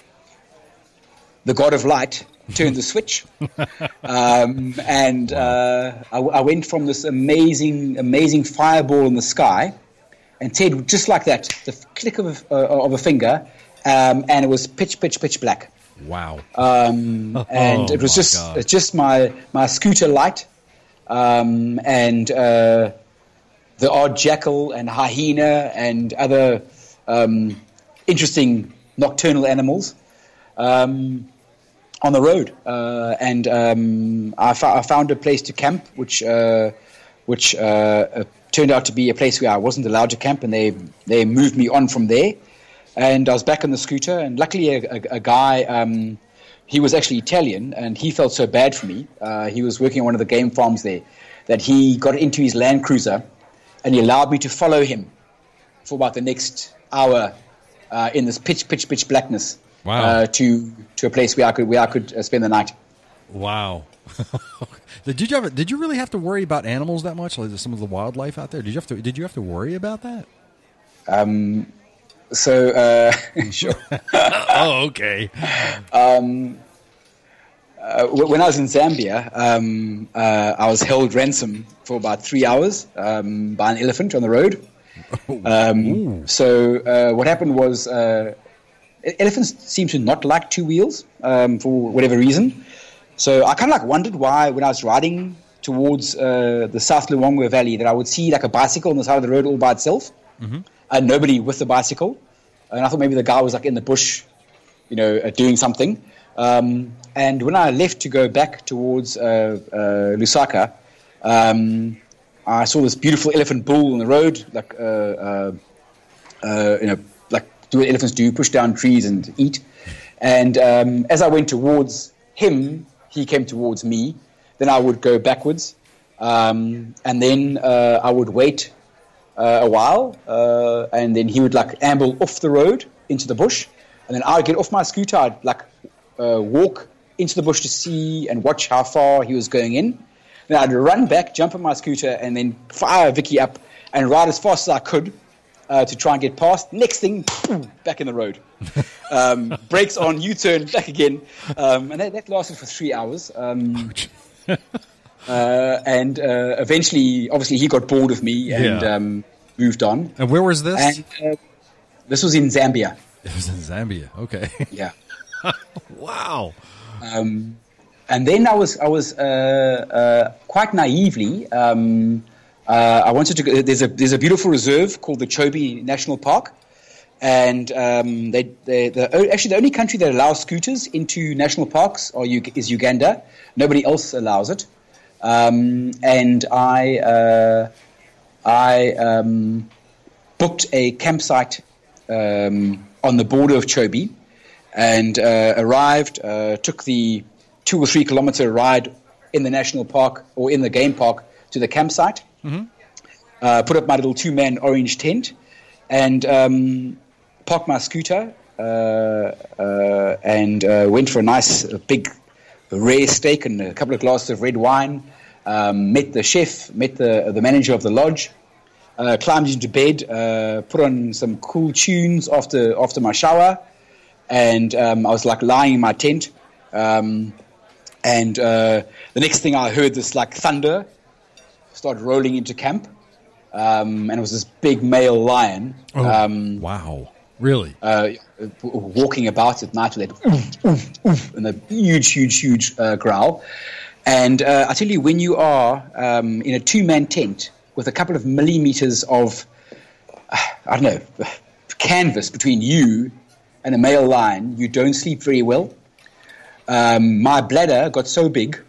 the God of Light turned the switch. um, and uh, I, I went from this amazing, amazing fireball in the sky, and Ted, just like that, the click of a, uh, of a finger, um, and it was pitch, pitch, pitch black. Wow. Um, and oh, it was just God. just my, my scooter light, um, and uh, the odd jackal and hyena and other um, interesting nocturnal animals um, on the road. Uh, and um, I, fo- I found a place to camp, which uh, which uh, uh, turned out to be a place where I wasn't allowed to camp, and they, they moved me on from there. And I was back on the scooter, and luckily a, a, a guy, um, he was actually Italian, and he felt so bad for me. Uh, he was working on one of the game farms there, that he got into his Land Cruiser, and he allowed me to follow him for about the next hour uh, in this pitch, pitch, pitch blackness. Wow. Uh, to to a place where I could where I could uh, spend the night. Wow. did you ever, Did you really have to worry about animals that much? Like some of the wildlife out there? Did you have to Did you have to worry about that? Um. So uh, sure. oh, okay. Um. Uh, when I was in Zambia, um, uh, I was held ransom for about three hours um, by an elephant on the road. Um, so uh, what happened was uh, elephants seem to not like two wheels um, for whatever reason. So I kind of like wondered why when I was riding towards uh, the South Luangwa Valley that I would see like a bicycle on the side of the road all by itself, mm-hmm. and nobody with the bicycle. And I thought maybe the guy was like in the bush, you know, uh, doing something. Um, and when I left to go back towards uh, uh, Lusaka, um, I saw this beautiful elephant bull on the road, like uh, uh, uh, you know, like do what elephants do, push down trees and eat. And um, as I went towards him, he came towards me. Then I would go backwards, um, and then uh, I would wait uh, a while, uh, and then he would like amble off the road into the bush, and then I'd get off my scooter. I'd like uh, walk into the bush to see and watch how far he was going in. Then I'd run back, jump on my scooter, and then fire Vicky up and ride as fast as I could uh, to try and get past. Next thing, boom, back in the road. Um, brakes on, U-turn, back again. Um, and that, that lasted for three hours. Um, uh, and uh, eventually, obviously, he got bored of me and yeah. um, moved on. And where was this? And, uh, this was in Zambia. It was in Zambia. Okay. Yeah. Wow. Um, and then I was I was uh, uh, quite naively. Um, uh, I wanted to. Go, there's a there's a beautiful reserve called the Chobe National Park, and um, they they the actually the only country that allows scooters into national parks are, is Uganda. Nobody else allows it. Um, and I uh, I um, booked a campsite um, on the border of Chobe. And uh, arrived, uh, took the two or three kilometer ride in the national park or in the game park to the campsite, mm-hmm. uh, put up my little two-man orange tent, and um, parked my scooter uh, uh, and uh, went for a nice uh, big rare steak and a couple of glasses of red wine, um, met the chef, met the, the manager of the lodge, uh, climbed into bed, uh, put on some cool tunes after after my shower. And um, I was like lying in my tent, um, and uh, the next thing I heard this like thunder start rolling into camp, um, and it was this big male lion. Oh, um, wow! Really? Uh, walking about at night with that oof, oof, oof, and a huge, huge, huge uh, growl. And uh, I tell you, when you are um, in a two-man tent with a couple of millimeters of, uh, I don't know, canvas between you and a male lion, you don't sleep very well. Um, my bladder got so big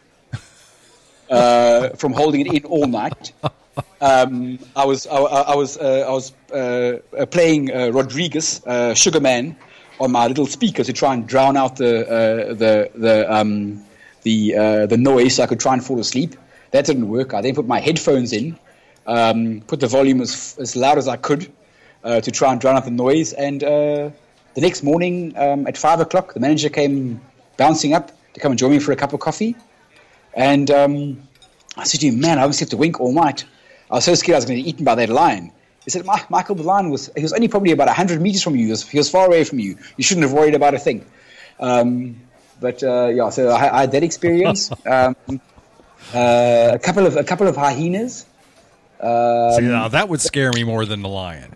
uh, from holding it in all night. Um, I was I, I was uh, I was uh, playing uh, Rodriguez uh, Sugarman on my little speaker to try and drown out the uh, the the um, the uh, the noise so I could try and fall asleep. That didn't work. I then put my headphones in, um, put the volume as as loud as I could uh, to try and drown out the noise, and uh, the next morning um, at five o'clock, the manager came bouncing up to come and join me for a cup of coffee. And um, I said to him, man, I haven't slept a wink all night. I was so scared I was going to get eaten by that lion. He said, Michael, the lion was, he was only probably about one hundred meters from you. He was, he was far away from you. You shouldn't have worried about a thing. Um, but, uh, yeah, so I, I had that experience. um, uh, a couple of a couple of hyenas. Um, See, now that would scare me more than the lion.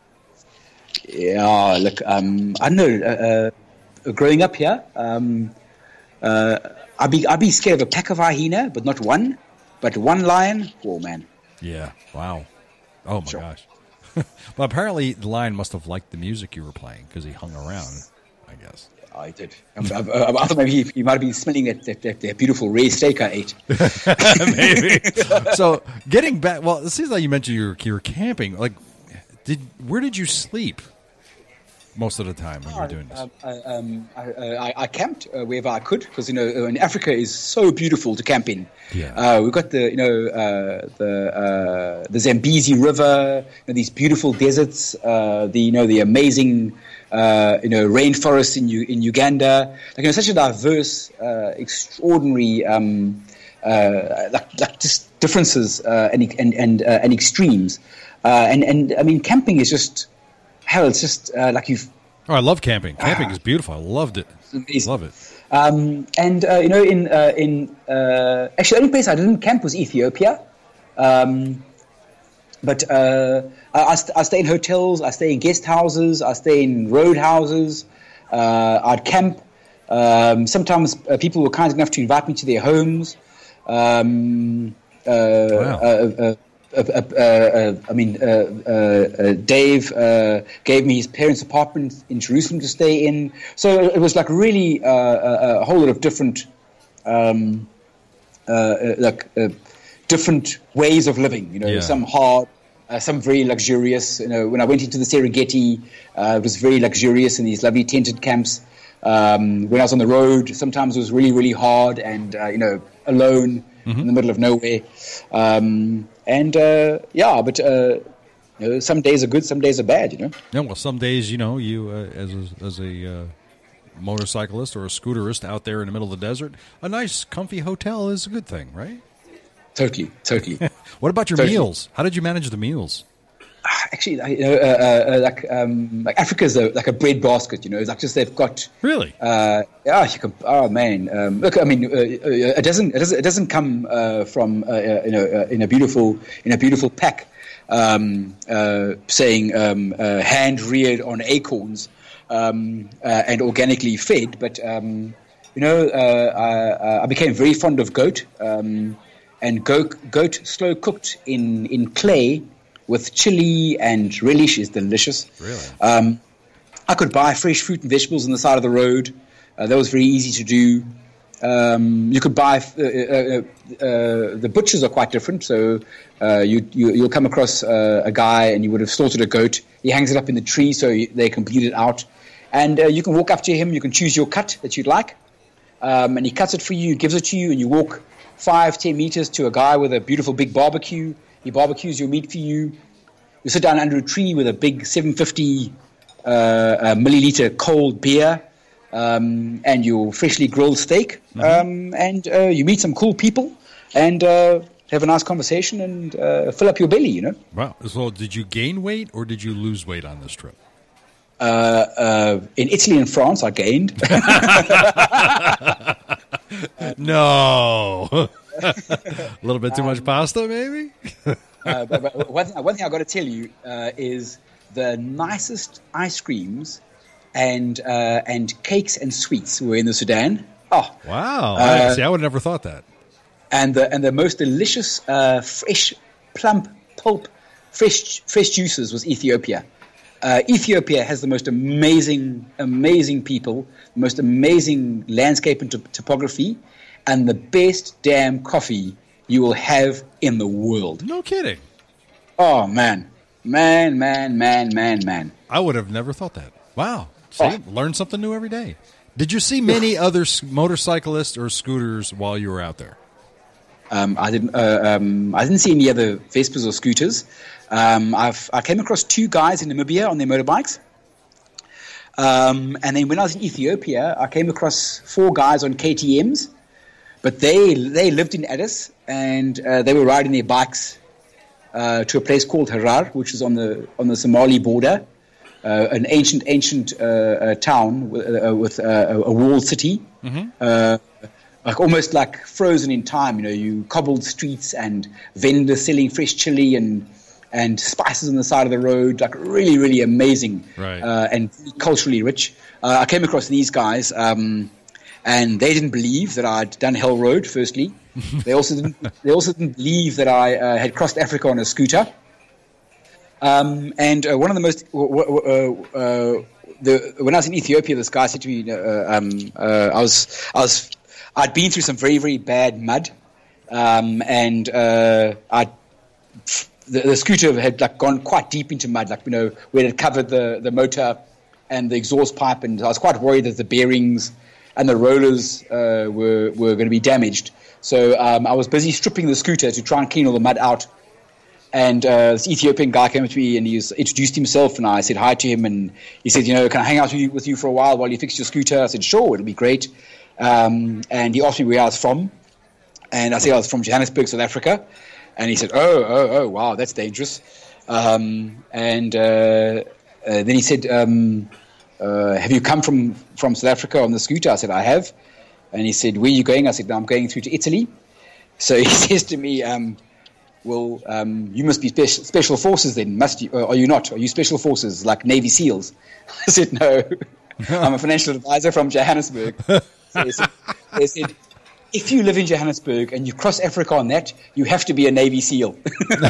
Yeah, look, um, I don't know. Uh, uh, growing up here, um, uh, I'd be I'd be scared of a pack of hyena, but not one. But one lion, oh man. Yeah. Wow. Oh my Sure. gosh. Well, apparently the lion must have liked the music you were playing because he hung around, I guess. I did. Um, I, I, I thought maybe he, he might have been smelling that, that, that, that beautiful rare steak I ate. Maybe. So getting back, well, it seems like you mentioned you were, you were camping. Like, did where did you sleep most of the time when you were doing this? Um, I, um, I, I, I camped uh, wherever I could because you know in Africa is so beautiful to camp in. Yeah. Uh, we've got the you know uh, the uh, the Zambezi River, you know, these beautiful deserts, uh, the you know the amazing uh, you know rainforests in U- in Uganda. Like you know, such a diverse, uh, extraordinary, um, uh, like, like just differences uh, and and and, uh, and extremes. Uh, and and I mean, camping is just. Hell, it's just uh, like you've. Oh, I love camping. Camping ah, is beautiful. I loved it. Amazing. Love it. Um, and uh, you know, in uh, in uh, actually, the only place I didn't camp was Ethiopia. Um, but uh, I, I, st- I stay in hotels. I stay in guest houses. I stay in road houses. Uh, I'd camp. Um, sometimes uh, people were kind enough to invite me to their homes. Um, uh, wow. uh, uh, Uh, uh, uh, I mean, uh, uh, uh, Dave uh, gave me his parents' apartment in Jerusalem to stay in. So it was like really uh, a, a whole lot of different, um, uh, like uh, different ways of living. You know, yeah. some hard, uh, some very luxurious. You know, when I went into the Serengeti, uh, it was very luxurious in these lovely tented camps. Um, when I was on the road, sometimes it was really, really hard and uh, you know, alone mm-hmm. in the middle of nowhere. Um, And, uh, yeah, but uh, you know, some days are good, some days are bad, you know. Yeah, well, some days, you know, you uh, as a, as a uh, motorcyclist or a scooterist out there in the middle of the desert, a nice, comfy hotel is a good thing, right? Totally, totally. What about your totally. meals? How did you manage the meals? Actually, you know, uh, uh, like um, like Africa's a, like a bread basket, you know. It's like just they've got really. Uh, yeah, you can. Oh man, um, look. I mean, uh, it doesn't it doesn't it doesn't come uh, from uh, you know uh, in a beautiful in a beautiful pack, um, uh, saying um, uh, hand reared on acorns um, uh, and organically fed. But um, you know, uh, I, I became very fond of goat um, and goat goat slow cooked in in clay. With chili and relish is delicious. Really? Um, I could buy fresh fruit and vegetables on the side of the road. Uh, that was very easy to do. Um, you could buy uh, uh, uh, the butchers are quite different. So uh, you, you you'll come across uh, a guy and you would have slaughtered a goat. He hangs it up in the tree so you, they can bleed it out, and uh, you can walk up to him. You can choose your cut that you'd like, um, and he cuts it for you, gives it to you, and you walk five ten meters to a guy with a beautiful big barbecue. He barbecues your meat for you. You sit down under a tree with a big seven hundred fifty uh, uh, milliliter cold beer um, and your freshly grilled steak. Mm-hmm. Um, and uh, you meet some cool people and uh, have a nice conversation and uh, fill up your belly, you know. Wow. So did you gain weight or did you lose weight on this trip? Uh, uh, in Italy and France, I gained. No. A little bit too much um, pasta, maybe? uh, but, but one, thing, one thing I've got to tell you uh, is the nicest ice creams and uh, and cakes and sweets were in the Sudan. Oh, wow! Uh, See, I would have never thought that. And the and the most delicious, uh, fresh, plump, pulp, fresh fresh juices was Ethiopia. Uh, Ethiopia has the most amazing, amazing people, the most amazing landscape and top- topography. And the best damn coffee you will have in the world. No kidding. Oh, man. Man, man, man, man, man. I would have never thought that. Wow. See, oh. Learn something new every day. Did you see many other motorcyclists or scooters while you were out there? Um, I didn't. Uh, um, I didn't see any other Vespas or scooters. Um, I've I came across two guys in Namibia on their motorbikes. Um, and then when I was in Ethiopia, I came across four guys on K T Ms, but they they lived in Addis, and uh, they were riding their bikes uh, to a place called Harar, which is on the on the Somali border, uh, an ancient ancient uh, uh, town with, uh, with uh, a walled city, mm-hmm. uh, like almost like frozen in time. You know, you cobbled streets and vendors selling fresh chili and. and spices on the side of the road, like really, really amazing, right. uh, and culturally rich. Uh, I came across these guys, um, and they didn't believe that I'd done Hell Road, firstly. They also didn't, they also didn't believe that I uh, had crossed Africa on a scooter. Um, and uh, one of the most, uh, uh, the, when I was in Ethiopia, this guy said to me, uh, um, uh, I was, I was, I'd been through some very, very bad mud, um, and uh, I'd, The, the scooter had like gone quite deep into mud, like, you know, where it had covered the, the motor and the exhaust pipe, and I was quite worried that the bearings and the rollers uh, were were going to be damaged. So um, I was busy stripping the scooter to try and clean all the mud out. And uh, this Ethiopian guy came up to me and he was, introduced himself, and I said hi to him, and he said, you know, can I hang out with you, with you for a while while you fix your scooter? I said, sure, it'll be great. Um, and he asked me where I was from, and I said I was from Johannesburg, South Africa. And he said, oh, oh, oh, wow, that's dangerous. Um, and uh, uh, then he said, um, uh, have you come from, from South Africa on the scooter? I said, I have. And he said, where are you going? I said, no, I'm going through to Italy. So he says to me, um, well, um, you must be spe- special forces then, must you? Or are you not? Are you special forces, like Navy SEALs? I said, no, I'm a financial advisor from Johannesburg. So he said, they said, if you live in Johannesburg and you cross Africa on that, you have to be a Navy SEAL.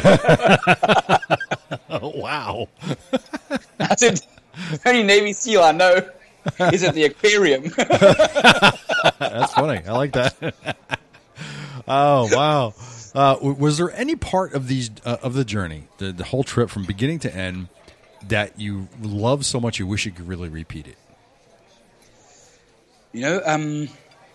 Oh, wow. I said, the only Navy SEAL I know is at the aquarium. That's funny. I like that. Oh, wow. Uh, was there any part of these uh, of the journey, the, the whole trip from beginning to end, that you love so much you wish you could really repeat it? You know, um...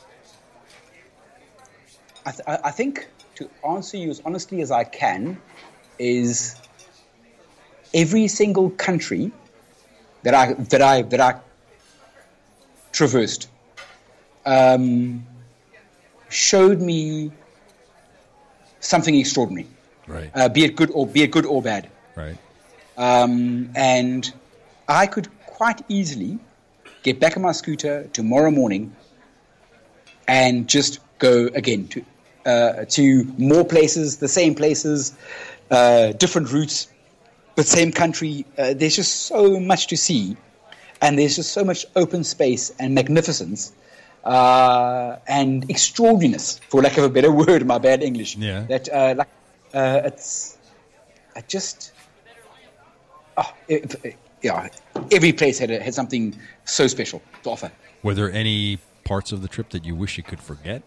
I, th- I think, to answer you as honestly as I can, is every single country that I that I that I traversed um, showed me something extraordinary, right? Uh, be it good or be it good or bad, right? Um, and I could quite easily get back on my scooter tomorrow morning and just go again to. Uh, to more places, the same places, uh, different routes, but same country. Uh, there's just so much to see, and there's just so much open space and magnificence uh, and extraordinariness, for lack of a better word in my bad English. Yeah. That uh, like uh, it's I just oh, it, it, yeah. Every place had a, had something so special to offer. Were there any parts of the trip that you wish you could forget?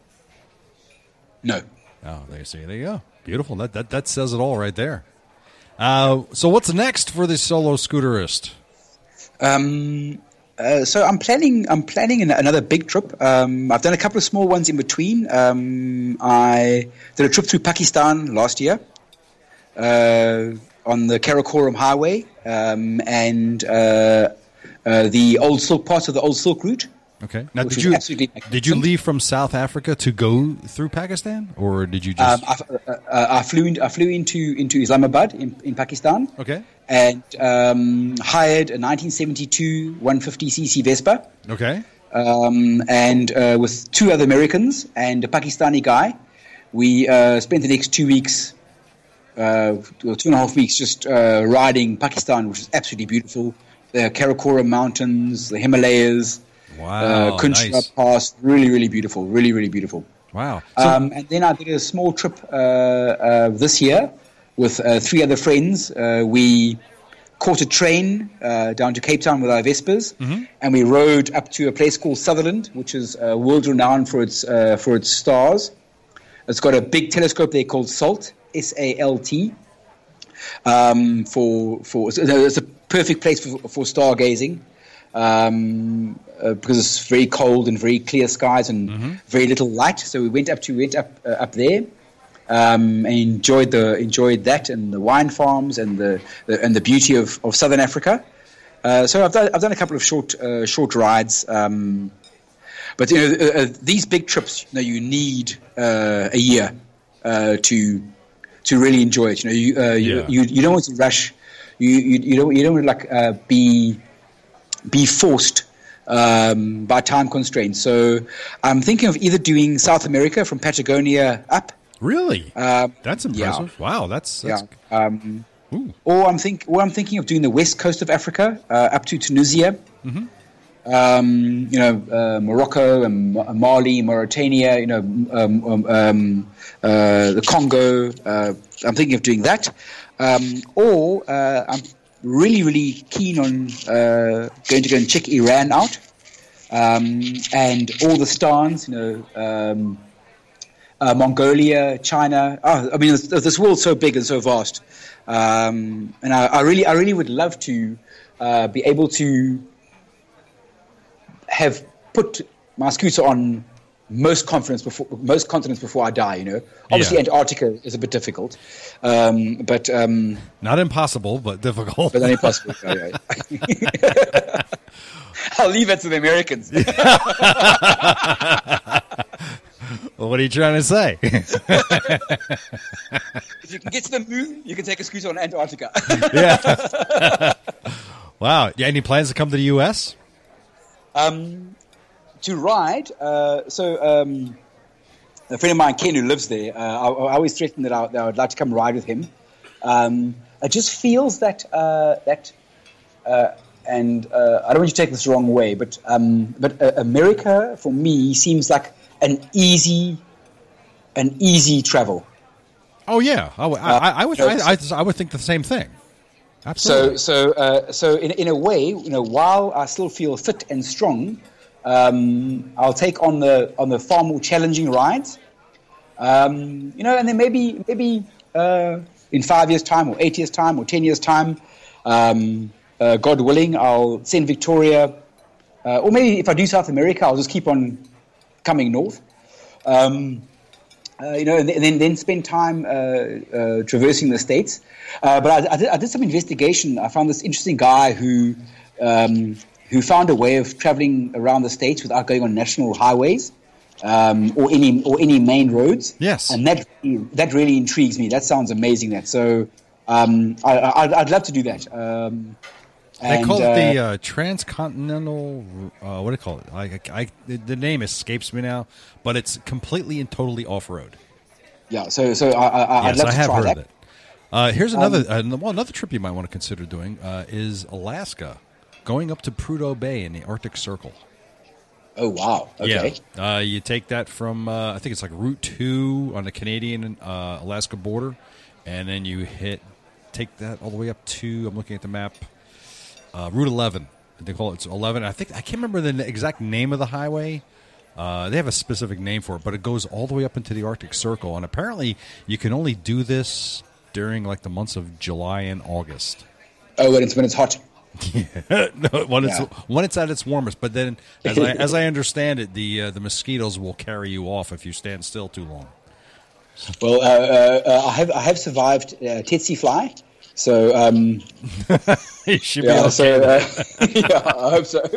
No. Oh, there you see. There you go. Beautiful. That that that says it all right there. Uh, so what's next for the solo scooterist? Um, uh, so I'm planning. I'm planning an, another big trip. Um, I've done a couple of small ones in between. Um, I did a trip through Pakistan last year uh, on the Karakoram Highway um, and uh, uh, the Old Silk parts of the Old Silk Route. Okay. Now, did you did you leave from South Africa to go through Pakistan, or did you just? Um, I, uh, I flew in, I flew into into Islamabad in, in Pakistan. Okay. And um, hired a nineteen seventy-two one fifty c c Vespa. Okay. Um, and uh, with two other Americans and a Pakistani guy, we uh, spent the next two weeks, uh, well, two and a half weeks, just uh, riding Pakistan, which is absolutely beautiful. The Karakoram Mountains, the Himalayas. Wow, uh, Kunchra nice. Pass, really, really beautiful, really, really beautiful. Wow. So, um, and then I did a small trip uh, uh, this year with uh, three other friends. Uh, we caught a train uh, down to Cape Town with our Vespas, mm-hmm. and we rode up to a place called Sutherland, which is uh, world-renowned for its uh, for its stars. It's got a big telescope there called SALT, S A L T. Um, for for it's a perfect place for, for stargazing. Um, uh, because it's very cold and very clear skies and mm-hmm. very little light, so we went up to went up uh, up there, um, and enjoyed the enjoyed that and the wine farms and the, the and the beauty of, of southern Africa. uh, so I've done I've done a couple of short uh, short rides. Um, but you know, uh, uh, these big trips, you know, you need uh, a year uh, to to really enjoy it. You know, you uh, you, Yeah. you you don't want to rush. You you, you don't you don't want to like uh, be be forced um, by time constraints. So I'm thinking of either doing South America from Patagonia up. Really? Um, that's impressive. yeah. Wow, that's, that's yeah. Um, Ooh. or I'm think, or I'm thinking of doing the west coast of Africa, uh, up to Tunisia. Mm-hmm. Um, you know, uh, Morocco and Mali, Mauritania. You know, um, um, um, uh, the Congo. Uh, I'm thinking of doing that. Um, or uh, I'm really, really keen on uh, going to go and check Iran out, um, and all the stans. You know. Um, Uh, Mongolia, China. Oh, I mean, this, this world's so big and so vast, um, and I, I really, I really would love to uh, be able to have put my scooter on most continents before most continents before I die. You know, obviously Yeah. Antarctica is a bit difficult, um, but um, Not impossible, but difficult. but only possible. Yeah, yeah. I'll leave it to the Americans. Well, what are you trying to say? If you can get to the moon, you can take a scooter on Antarctica. Yeah. Wow. Yeah, any plans to come to the U S? Um, to ride, uh, so um, a friend of mine, Ken, who lives there, uh, I, I always threatened that I, that I would like to come ride with him. Um, it just feels that uh, that, uh, and uh, I don't want you to take this the wrong way, but um, but uh, America for me seems like an easy, an easy travel. Oh yeah, I, would- I, I would. I, I, I would think the same thing. Absolutely. So, so, uh, so in in a way, you know, while I still feel fit and strong, um, I'll take on the on the far more challenging rides. Um, you know, and then maybe maybe uh, in five years' time, or eight years' time, or ten years' time, um, uh, God willing, I'll send Victoria, uh, or maybe if I do South America, I'll just keep on coming north. Um, Uh, you know, and then then spend time uh, uh, traversing the states. Uh, but I, I, did, I did some investigation. I found this interesting guy who um, who found a way of traveling around the states without going on national highways um, or any or any main roads. Yes, and that that really intrigues me. That sounds amazing. That so um, I, I'd, I'd love to do that. Um, they and, call it the uh, uh, transcontinental. Uh, what do you call it? I, I, the, the name escapes me now, but it's completely and totally off road. Yeah, so so I, I, I'd yes, love I to have try heard that. of it. Uh, here's another Um, uh, well, another trip you might want to consider doing uh, is Alaska, going up to Prudhoe Bay in the Arctic Circle. Oh wow! Okay. Yeah, uh, you take that from uh, I think it's like Route Two on the Canadian uh, Alaska border, and then you hit take that all the way up to I'm looking at the map, uh, Route eleven. They call it it's eleven. I think I can't remember the exact name of the highway. Uh, they have a specific name for it, but it goes all the way up into the Arctic Circle, and apparently you can only do this during like the months of July and August. Oh, when it's when it's hot. no, when it's Yeah. when it's at its warmest. But then, as I, as I understand it, the uh, the mosquitoes will carry you off if you stand still too long. Well, uh, uh, uh, I have I have survived uh, tsetse fly, so um, You should be yeah, okay. so uh, yeah, I hope so.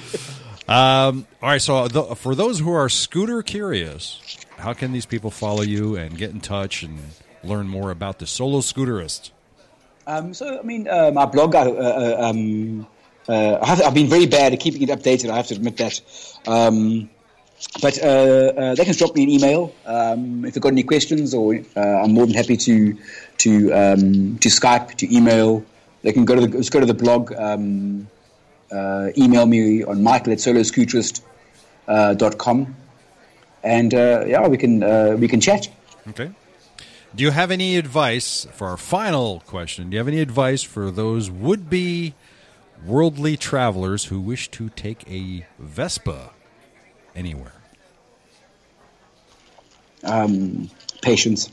Um, all right, so th- for those who are scooter curious, how can these people follow you and get in touch and learn more about the Solo Scooterist? Um, so, I mean, uh, my blog, I, uh, um, uh, I have, I've been very bad at keeping it updated, I have to admit that. Um, but uh, uh, they can drop me an email um, if they've got any questions, or uh, I'm more than happy to to um, to Skype, to email. They can go to the, just go to the blog, um, uh, email me on michael at solo scooterist dot com, and uh, yeah, we can uh, we can chat. Okay. Do you have any advice for our final question? Do you have any advice for those would-be worldly travelers who wish to take a Vespa anywhere? Um, patience.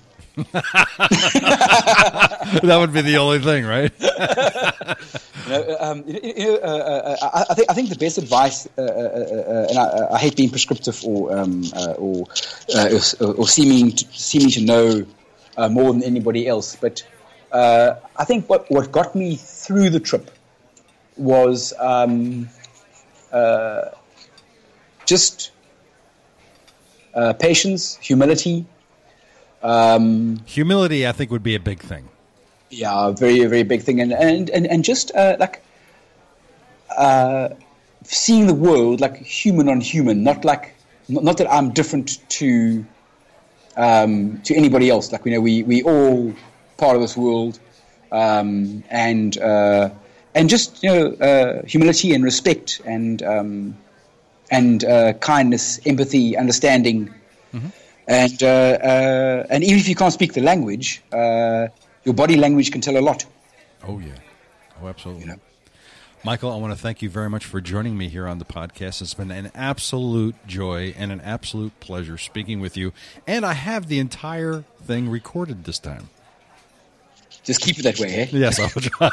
That would be the only thing, right? You know, um, you know, uh, uh, I, I think I think the best advice, uh, uh, uh, and I, I hate being prescriptive or um, uh, or, uh, or or seeming to, seeming to know uh, more than anybody else, but uh, I think what what got me through the trip was um, uh, just uh, patience, humility. Um, Humility, I think, would be a big thing. Yeah, very, very big thing. And, and, and, and just uh, like uh, seeing the world like human on human, not like, not, not that I'm different to um, to anybody else. Like, you know, we, we all part of this world. Um, and uh, and just, you know, uh, humility and respect and um, and uh, kindness, empathy, understanding, mm-hmm. and uh, uh, and even if you can't speak the language, uh, your body language can tell a lot. Oh yeah, oh absolutely. You know? Michael, I want to thank you very much for joining me here on the podcast. It's been an absolute joy and an absolute pleasure speaking with you, and I have the entire thing recorded this time. Just keep it that way, eh? Yes, I'll try.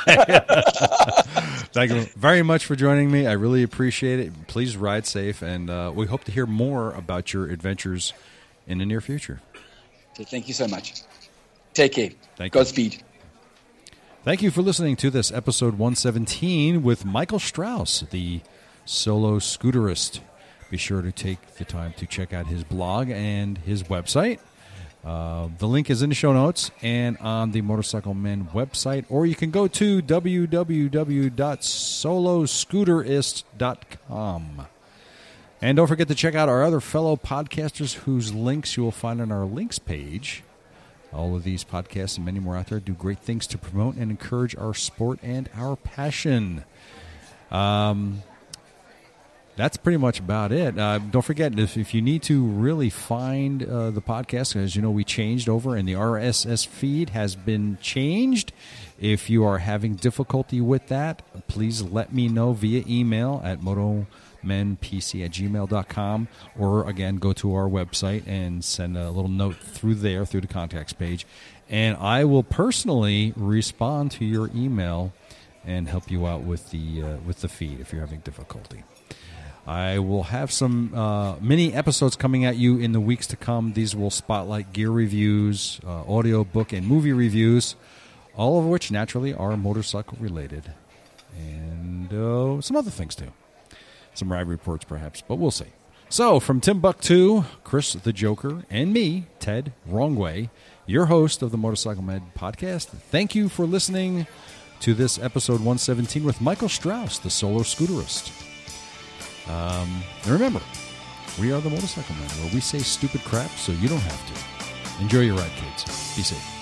Thank you very much for joining me. I really appreciate it. Please ride safe, and uh, we hope to hear more about your adventures in the near future. Okay, thank you so much. Take care. Thank you. Godspeed. Thank you for listening to this episode one seventeen with Michael Strauss, the solo scooterist. Be sure to take the time to check out his blog and his website. Uh, the link is in the show notes and on the Motorcycle Men website, or you can go to w w w dot solo scooterist dot com. And don't forget to check out our other fellow podcasters whose links you will find on our links page. All of these podcasts and many more out there do great things to promote and encourage our sport and our passion. Um... That's pretty much about it. Uh, don't forget, if, if you need to really find uh, the podcast, as you know, we changed over and the R S S feed has been changed. If you are having difficulty with that, please let me know via email at motomenpc at gmail dot com, or, again, go to our website and send a little note through there, through the contacts page. And I will personally respond to your email and help you out with the uh, with the feed if you're having difficulty. I will have some uh, mini episodes coming at you in the weeks to come. These will spotlight gear reviews, uh, audio book, and movie reviews, all of which naturally are motorcycle related, and uh, some other things too. Some ride reports perhaps, but we'll see. So from Timbuktu, Chris the Joker, and me, Ted Wrongway, your host of the Motorcycle Med podcast, thank you for listening to this episode one seventeen with Michael Strauss, the solo scooterist. Um, and remember, we are the Motorcycle Men, where we say stupid crap so you don't have to. Enjoy your ride, kids. Be safe.